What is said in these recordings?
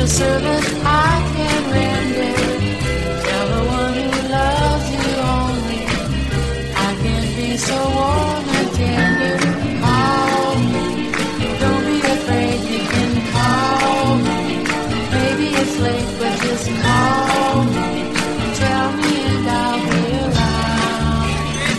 service I can render. Tell the one who loves you only, I can be so warm and tender. Call me, don't be afraid, you can call me. Maybe it's late, but just call me. Tell me and I'll be around.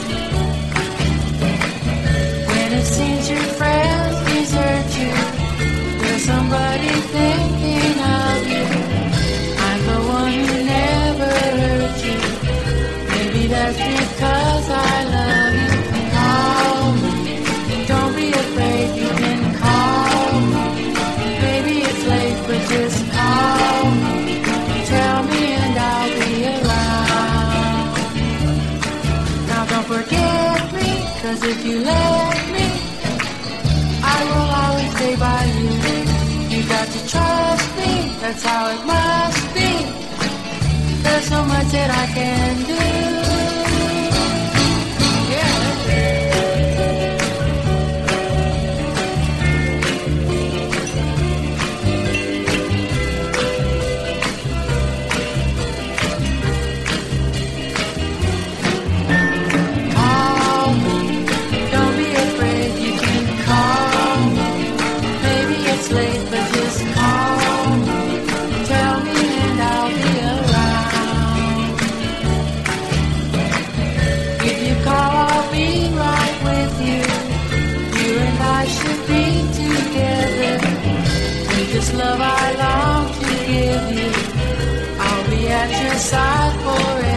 When it seems your friends desert you, there's somebody thinking of you. I'm the one who never hurt you. Maybe that's because I love you. Call me, don't be afraid, you can call me. Maybe it's late, but just call me. Tell me and I'll be around. Now don't forget me, 'cause if you let me, I will always stay by you. You got to trust me, that's how it must be. There's so much that I can do. Yeah. Call me, don't be afraid, you can call me. Maybe it's late, but just call me. Tell me and I'll be around. If you call, I'll be right with you. You and I should be together. With this love I long to give you, I'll be at your side forever.